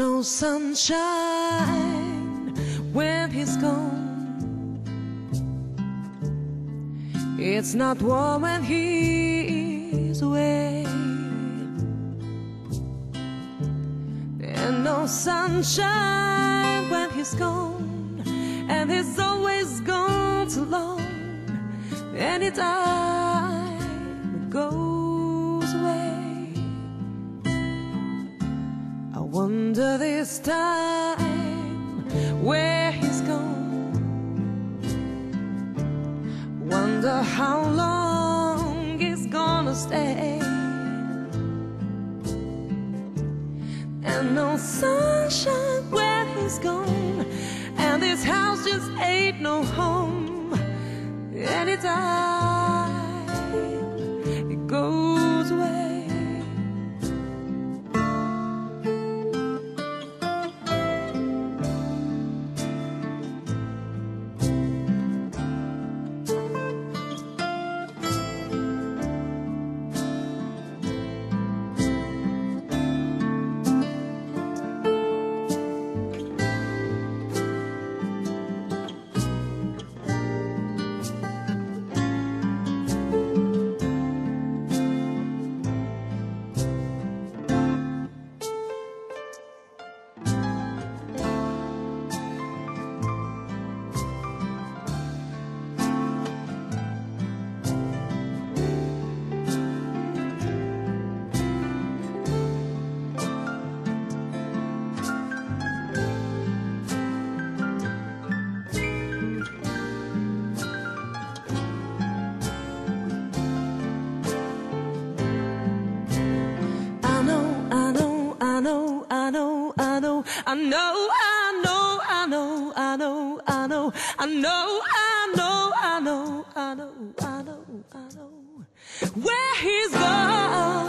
no sunshine when he's gone. It's not warm when he's away. There's no sunshine when he's gone, and he's always gone too long. Anytime it goes away, I wonder this time where he's gone. Wonder how long he's gonna stay. And no sunshine when he's gone, and this house just ain't no home. Anytime it goes away. I know where he's gone.